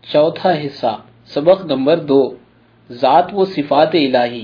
چوتھا حصہ، سبق نمبر 2، ذات و صفات الہی۔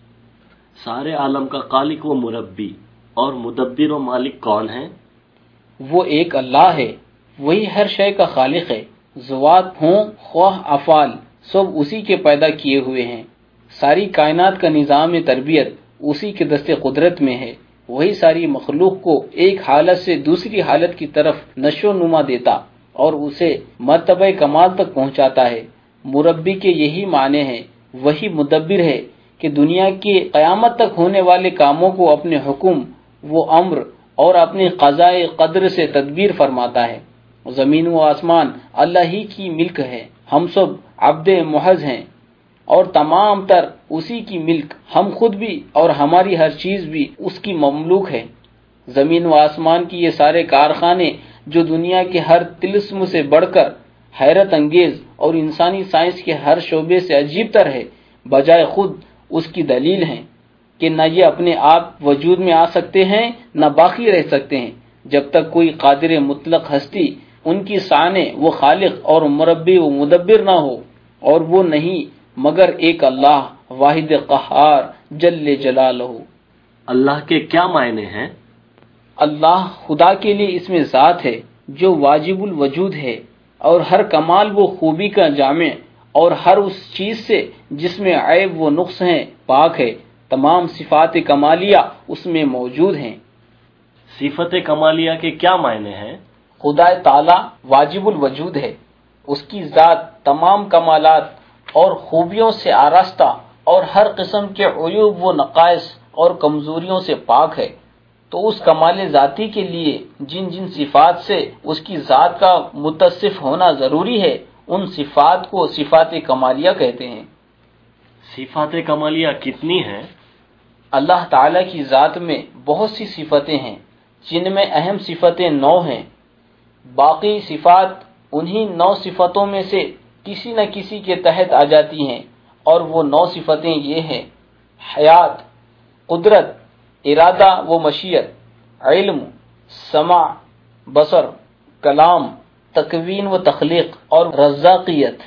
سارے عالم کا خالق و مربی اور مدبر و مالک کون ہے؟ وہ ایک اللہ ہے، وہی ہر شے کا خالق ہے۔ ذوات ہوں خواہ افعال، سب اسی کے پیدا کیے ہوئے ہیں۔ ساری کائنات کا نظام تربیت اسی کے دست قدرت میں ہے۔ وہی ساری مخلوق کو ایک حالت سے دوسری حالت کی طرف نشو و نما دیتا اور اسے مرتبہ کمال تک پہنچاتا ہے۔ مربی کے یہی معنی ہے۔ وہی مدبر ہے کہ دنیا کے قیامت تک ہونے والے کاموں کو اپنے حکم و امر اور اپنی قضاء قدر سے تدبیر فرماتا ہے۔ زمین و آسمان اللہ ہی کی ملک ہے، ہم سب عبد محض ہیں اور تمام تر اسی کی ملک، ہم خود بھی اور ہماری ہر چیز بھی اس کی مملوک ہے۔ زمین و آسمان کی یہ سارے کارخانے جو دنیا کے ہر طلسم سے بڑھ کر حیرت انگیز اور انسانی سائنس کے ہر شعبے سے عجیب تر ہے، بجائے خود اس کی دلیل ہیں کہ نہ یہ اپنے آپ وجود میں آ سکتے ہیں نہ باقی رہ سکتے ہیں جب تک کوئی قادر مطلق ہستی ان کی شان وہ خالق اور مربی و مدبر نہ ہو، اور وہ نہیں مگر ایک اللہ واحد قہار جل جلالہ۔ اللہ کے کیا معنی ہیں؟ اللہ خدا کے لیے اس میں ذات ہے جو واجب الوجود ہے اور ہر کمال و خوبی کا جامع، اور ہر اس چیز سے جس میں عیب و نقص ہیں پاک ہے۔ تمام صفات کمالیہ اس میں موجود ہیں۔ صفت کمالیہ کے کیا معنی ہیں؟ خدا تعالی واجب الوجود ہے، اس کی ذات تمام کمالات اور خوبیوں سے آراستہ اور ہر قسم کے عیوب و نقائص اور کمزوریوں سے پاک ہے۔ تو اس کمال ذاتی کے لیے جن جن صفات سے اس کی ذات کا متصف ہونا ضروری ہے، ان صفات کو صفات کمالیہ کہتے ہیں۔ صفات کمالیہ کتنی ہیں؟ اللہ تعالیٰ کی ذات میں بہت سی صفتیں ہیں، جن میں اہم صفتیں 9 ہیں۔ باقی صفات انہی 9 صفتوں میں سے کسی نہ کسی کے تحت آ جاتی ہیں، اور وہ 9 صفتیں یہ ہیں: حیات، قدرت، ارادہ و مشیت، علم، سمع، بصر، کلام، تکوین و تخلیق اور رزاقیت۔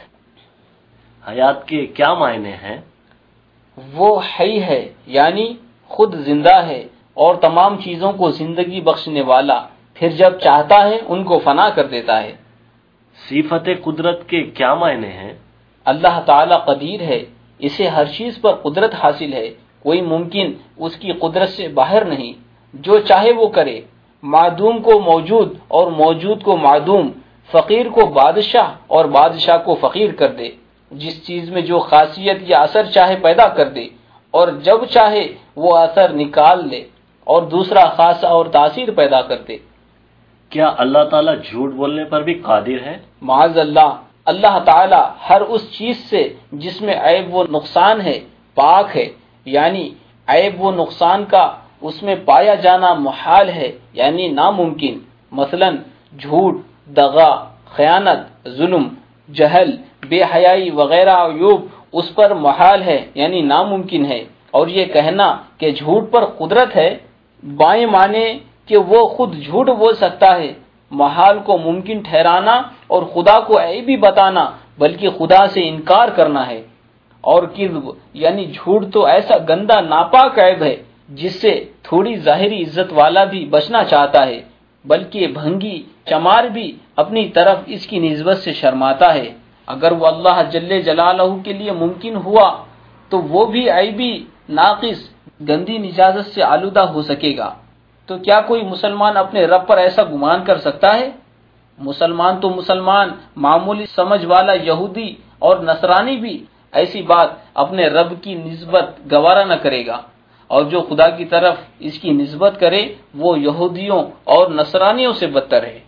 حیات کے کیا معنی ہیں؟ وہ حی ہے، یعنی خود زندہ ہے اور تمام چیزوں کو زندگی بخشنے والا، پھر جب چاہتا ہے ان کو فنا کر دیتا ہے۔ صفت قدرت کے کیا معنی ہیں؟ اللہ تعالی قدیر ہے، اسے ہر چیز پر قدرت حاصل ہے، کوئی ممکن اس کی قدرت سے باہر نہیں، جو چاہے وہ کرے، معدوم کو موجود اور موجود کو معدوم، فقیر کو بادشاہ اور بادشاہ کو فقیر کر دے، جس چیز میں جو خاصیت یا اثر چاہے پیدا کر دے، اور جب چاہے وہ اثر نکال لے اور دوسرا خاصہ اور تاثیر پیدا کر دے۔ کیا اللہ تعالیٰ جھوٹ بولنے پر بھی قادر ہے؟ معاذ اللہ، اللہ تعالی ہر اس چیز سے جس میں عیب و نقصان ہے پاک ہے، یعنی عیب و نقصان کا اس میں پایا جانا محال ہے، یعنی ناممکن۔ مثلا جھوٹ، دغا، خیانت، ظلم، جہل، بے حیائی وغیرہ عیوب اس پر محال ہے، یعنی ناممکن ہے۔ اور یہ کہنا کہ جھوٹ پر قدرت ہے، بائیں معنی کہ وہ خود جھوٹ بول سکتا ہے، محال کو ممکن ٹھہرانا اور خدا کو عیبی بتانا بلکہ خدا سے انکار کرنا ہے۔ اور کذب یعنی جھوٹ تو ایسا گندا ناپاک عیب ہے جس سے تھوڑی ظاہری عزت والا بھی بچنا چاہتا ہے، بلکہ بھنگی چمار بھی اپنی طرف اس کی نسبت سے شرماتا ہے۔ اگر وہ اللہ جل جلالہ کے لیے ممکن ہوا تو وہ بھی عیبی، ناقص، گندی نجاست سے آلودہ ہو سکے گا۔ تو کیا کوئی مسلمان اپنے رب پر ایسا گمان کر سکتا ہے؟ مسلمان تو مسلمان، معمولی سمجھ والا یہودی اور نصرانی بھی ایسی بات اپنے رب کی نسبت گوارا نہ کرے گا، اور جو خدا کی طرف اس کی نسبت کرے وہ یہودیوں اور نصرانیوں سے بدتر ہے۔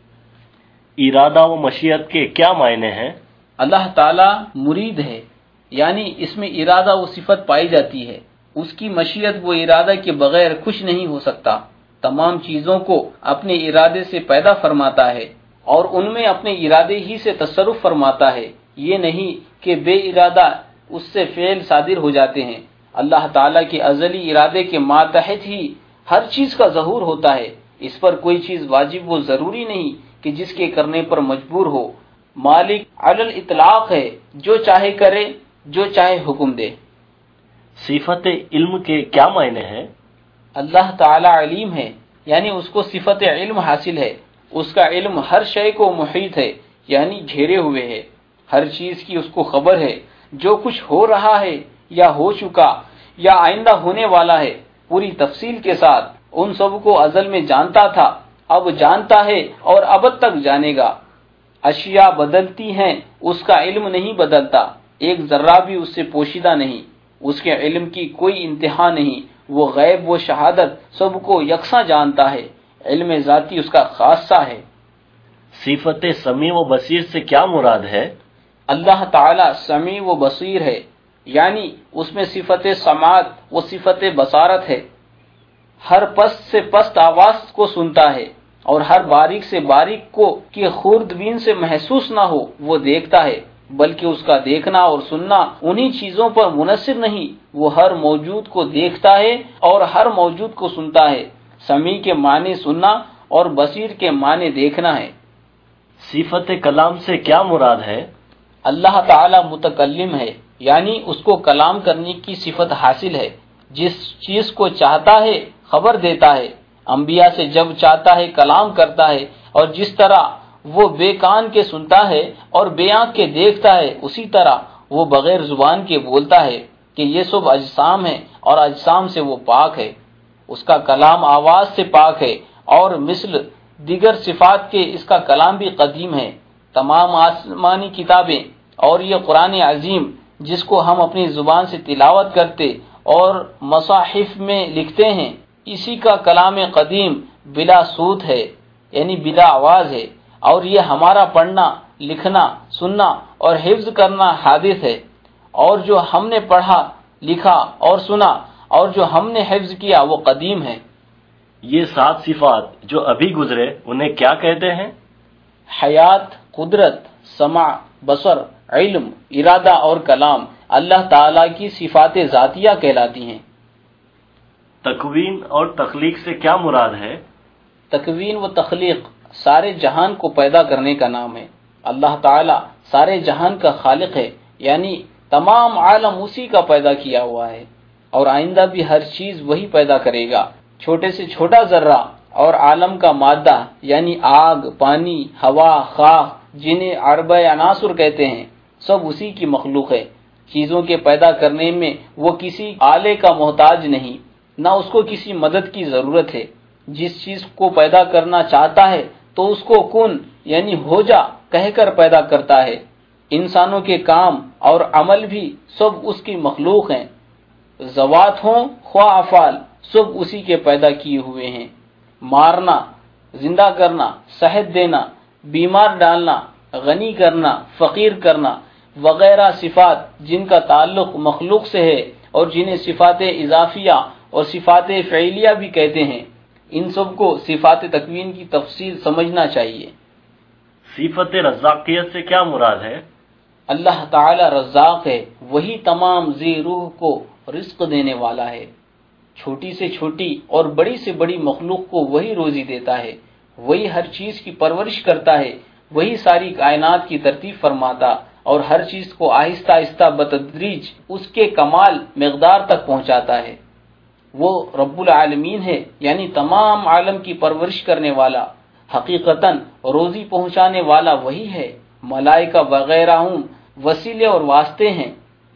ارادہ و مشیت کے کیا معنی ہیں؟ اللہ تعالی مرید ہے، یعنی اس میں ارادہ و صفت پائی جاتی ہے۔ اس کی مشیت وہ ارادہ کے بغیر کچھ نہیں ہو سکتا، تمام چیزوں کو اپنے ارادے سے پیدا فرماتا ہے اور ان میں اپنے ارادے ہی سے تصرف فرماتا ہے، یہ نہیں کہ بے ارادہ اس سے فعل صادر ہو جاتے ہیں۔ اللہ تعالیٰ کے ازلی ارادے کے ماتحت ہی ہر چیز کا ظہور ہوتا ہے، اس پر کوئی چیز واجب و ضروری نہیں کہ جس کے کرنے پر مجبور ہو۔ مالک علی الاطلاق ہے، جو چاہے کرے، جو چاہے حکم دے۔ صفت علم کے کیا معنی ہیں؟ اللہ تعالی علیم ہے، یعنی اس کو صفت علم حاصل ہے، اس کا علم ہر شے کو محیط ہے، یعنی گھیرے ہوئے ہے، ہر چیز کی اس کو خبر ہے، جو کچھ ہو رہا ہے یا ہو چکا یا آئندہ ہونے والا ہے، پوری تفصیل کے ساتھ ان سب کو ازل میں جانتا تھا، اب جانتا ہے اور ابد تک جانے گا۔ اشیاء بدلتی ہیں، اس کا علم نہیں بدلتا، ایک ذرہ بھی اس سے پوشیدہ نہیں، اس کے علم کی کوئی انتہا نہیں، وہ غیب و شہادت سب کو یکساں جانتا ہے، علم ذاتی اس کا خاصہ ہے۔ صفت سمیع و بصیر سے کیا مراد ہے؟ اللہ تعالی سمیع و بصیر ہے، یعنی اس میں صفت سماعت و صفت بصارت ہے، ہر پست سے پست آواز کو سنتا ہے، اور ہر باریک سے باریک کو کہ خوردبین سے محسوس نہ ہو وہ دیکھتا ہے، بلکہ اس کا دیکھنا اور سننا انہی چیزوں پر منحصر نہیں، وہ ہر موجود کو دیکھتا ہے اور ہر موجود کو سنتا ہے۔ سمیع کے معنی سننا اور بصیر کے معنی دیکھنا ہے۔ صفت کلام سے کیا مراد ہے؟ اللہ تعالی متکلم ہے، یعنی اس کو کلام کرنے کی صفت حاصل ہے، جس چیز کو چاہتا ہے خبر دیتا ہے، انبیاء سے جب چاہتا ہے کلام کرتا ہے، اور جس طرح وہ بے کان کے سنتا ہے اور بے آنکھ کے دیکھتا ہے، اسی طرح وہ بغیر زبان کے بولتا ہے کہ یہ سب اجسام ہیں اور اجسام سے وہ پاک ہے۔ اس کا کلام آواز سے پاک ہے، اور مثل دیگر صفات کے اس کا کلام بھی قدیم ہے۔ تمام آسمانی کتابیں اور یہ قرآن عظیم جس کو ہم اپنی زبان سے تلاوت کرتے اور مصاحف میں لکھتے ہیں، اسی کا کلام قدیم بلا صوت ہے، یعنی بلا آواز ہے، اور یہ ہمارا پڑھنا، لکھنا، سننا اور حفظ کرنا حادث ہے، اور جو ہم نے پڑھا، لکھا اور سنا اور جو ہم نے حفظ کیا وہ قدیم ہے۔ یہ 7 صفات جو ابھی گزرے انہیں کیا کہتے ہیں؟ حیات، قدرت، سمع، بصر، علم، ارادہ اور کلام اللہ تعالی کی صفات ذاتیہ کہلاتی ہیں۔ تکوین اور تخلیق سے کیا مراد ہے؟ تکوین و تخلیق سارے جہان کو پیدا کرنے کا نام ہے۔ اللہ تعالی سارے جہان کا خالق ہے، یعنی تمام عالم اسی کا پیدا کیا ہوا ہے، اور آئندہ بھی ہر چیز وہی پیدا کرے گا۔ چھوٹے سے چھوٹا ذرہ اور عالم کا مادہ، یعنی آگ، پانی، ہوا، خاک، جنہیں اربع عناصر کہتے ہیں، سب اسی کی مخلوق ہے۔ چیزوں کے پیدا کرنے میں وہ کسی آلے کا محتاج نہیں، نہ اس کو کسی مدد کی ضرورت ہے۔ جس چیز کو پیدا کرنا چاہتا ہے تو اس کو کن، یعنی ہو جا کہہ کر پیدا کرتا ہے۔ انسانوں کے کام اور عمل بھی سب اس کی مخلوق ہیں، ذوات ہوں خواہ افعال، سب اسی کے پیدا کیے ہوئے ہیں۔ مارنا، زندہ کرنا، صحت دینا، بیمار ڈالنا، غنی کرنا، فقیر کرنا وغیرہ صفات جن کا تعلق مخلوق سے ہے اور جنہیں صفات اضافیہ اور صفات فعلیہ بھی کہتے ہیں، ان سب کو صفات تکوین کی تفصیل سمجھنا چاہیے۔ صفت رزاقیت سے کیا مراد ہے؟ اللہ تعالی رزاق ہے، وہی تمام ذی روح کو رزق دینے والا ہے۔ چھوٹی سے چھوٹی اور بڑی سے بڑی مخلوق کو وہی روزی دیتا ہے، وہی ہر چیز کی پرورش کرتا ہے، وہی ساری کائنات کی ترتیب فرماتا اور ہر چیز کو آہستہ آہستہ بتدریج اس کے کمال مقدار تک پہنچاتا ہے۔ وہ رب العالمین ہے، یعنی تمام عالم کی پرورش کرنے والا، حقیقتاً روزی پہنچانے والا وہی ہے۔ ملائکہ وغیرہ وسیلے اور واسطے ہیں۔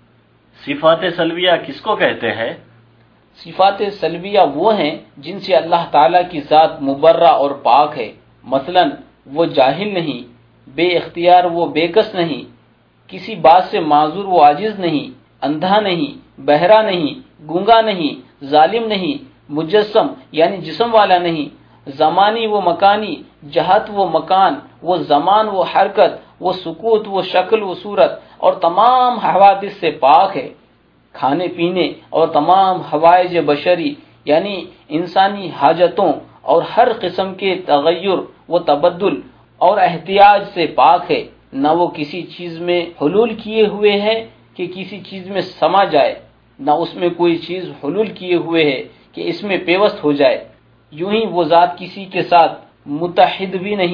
صفات سلبیہ کس کو کہتے ہیں؟ صفات سلبیہ وہ ہیں جن سے اللہ تعالیٰ کی ذات مبرہ اور پاک ہے، مثلا وہ جاہل نہیں، بے اختیار وہ بے کس نہیں، کسی بات سے معذور وہ عاجز نہیں، اندھا نہیں، بہرا نہیں، گونگا نہیں، ظالم نہیں، مجسم یعنی جسم والا نہیں، زمانی و مکانی، جہت و مکان، وہ زمان و حرکت، وہ سکوت و شکل و صورت، اور تمام حوادث سے پاک ہے۔ کھانے پینے اور تمام حوائج بشری یعنی انسانی حاجتوں اور ہر قسم کے تغیر و تبدل اور احتیاج سے پاک ہے، نہ وہ کسی چیز میں حلول کیے ہوئے ہے کہ کسی چیز میں سما جائے، نہ اس میں کوئی چیز حلول کیے ہوئے ہے کہ اس میں پیوست ہو جائے۔ یوں ہی وہ ذات کسی کے ساتھ متحد بھی نہیں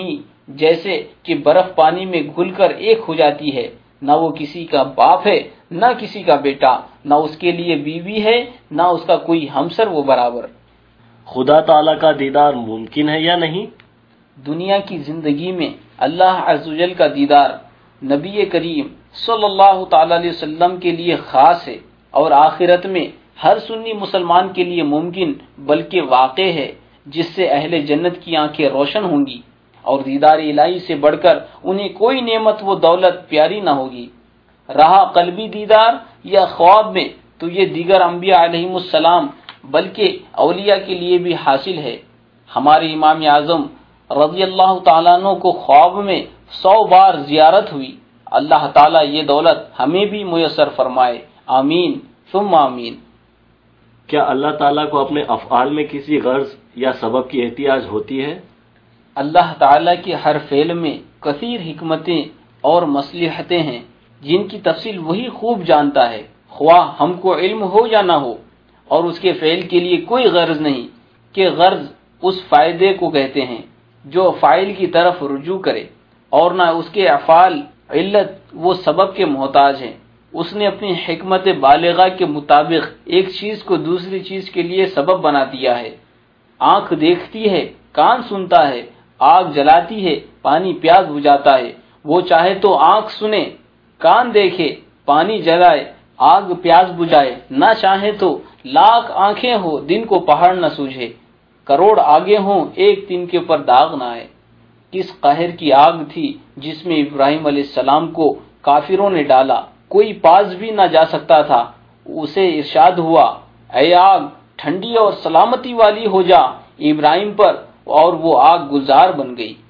جیسے کہ برف پانی میں گھل کر ایک ہو جاتی ہے۔ نہ وہ کسی کا باپ ہے نہ کسی کا بیٹا، نہ اس کے لیے بیوی ہے نہ اس کا کوئی ہمسر و برابر۔ خدا تعالیٰ کا دیدار ممکن ہے یا نہیں؟ دنیا کی زندگی میں اللہ عز و جل کا دیدار نبی کریم صلی اللہ تعالی علیہ وسلم کے لیے خاص ہے، اور آخرت میں ہر سنی مسلمان کے لیے ممکن بلکہ واقع ہے، جس سے اہل جنت کی آنکھیں روشن ہوں گی، اور دیدار الہی سے بڑھ کر انہیں کوئی نعمت و دولت پیاری نہ ہوگی۔ رہا قلبی دیدار یا خواب میں، تو یہ دیگر انبیاء علیہم السلام بلکہ اولیاء کے لیے بھی حاصل ہے۔ ہمارے امام اعظم رضی اللہ تعالیٰ عنہ کو خواب میں 100 بار زیارت ہوئی۔ اللہ تعالیٰ یہ دولت ہمیں بھی میسر فرمائے، آمین ثم آمین۔ کیا اللہ تعالیٰ کو اپنے افعال میں کسی غرض یا سبب کی احتیاج ہوتی ہے؟ اللہ تعالیٰ کے ہر فعل میں کثیر حکمتیں اور مصلحتیں ہیں، جن کی تفصیل وہی خوب جانتا ہے، خواہ ہم کو علم ہو یا نہ ہو، اور اس کے فعل کے لیے کوئی غرض نہیں، کہ غرض اس فائدے کو کہتے ہیں جو فاعل کی طرف رجوع کرے، اور نہ اس کے افعال علت وہ سبب کے محتاج ہیں۔ اس نے اپنی حکمت بالغہ کے مطابق ایک چیز کو دوسری چیز کے لیے سبب بنا دیا ہے۔ آنکھ دیکھتی ہے، کان سنتا ہے، آگ جلاتی ہے، پانی پیاس بجھاتا ہے۔ وہ چاہے تو آنکھ سنے، کان دیکھے، پانی جلائے، آگ پیاس بجھائے، نہ چاہے تو لاکھ آنکھیں ہو، دن کو پہاڑ نہ سوجھے، کروڑ آگے ہوں، ایک دن کے اوپر داغ نہ آئے۔ کس قہر کی آگ تھی جس میں ابراہیم علیہ السلام کو کافروں نے ڈالا، کوئی پاس بھی نہ جا سکتا تھا۔ اسے ارشاد ہوا، اے آگ ٹھنڈی اور سلامتی والی ہو جا ابراہیم پر، اور وہ آگ گلزار بن گئی۔